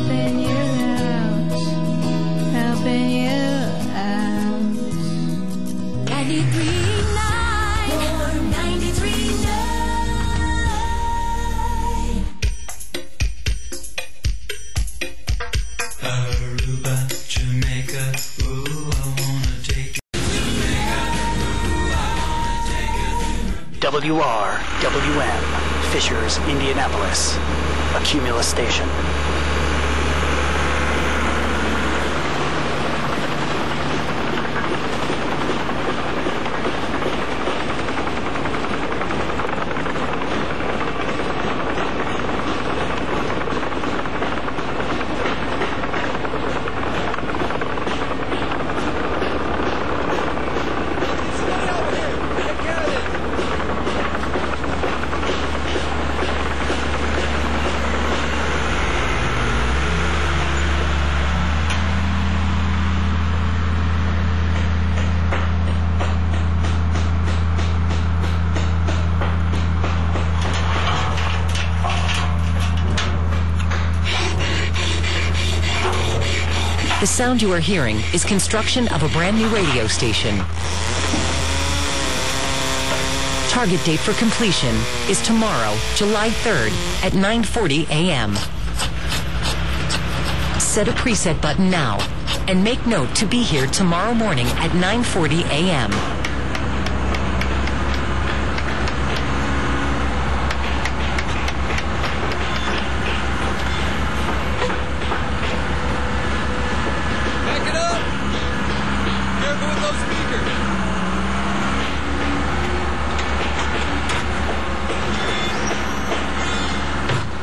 helping you out, helping you out. 93.9 or 93.9. Aruba, Jamaica, ooh, I wanna take it. WRWM, Fishers, Indianapolis, a Cumulus station. The sound you are hearing is construction of a brand new radio station. Target date for completion is tomorrow, July 3rd at 9:40 a.m. Set a preset button now and make note to be here tomorrow morning at 9:40 a.m.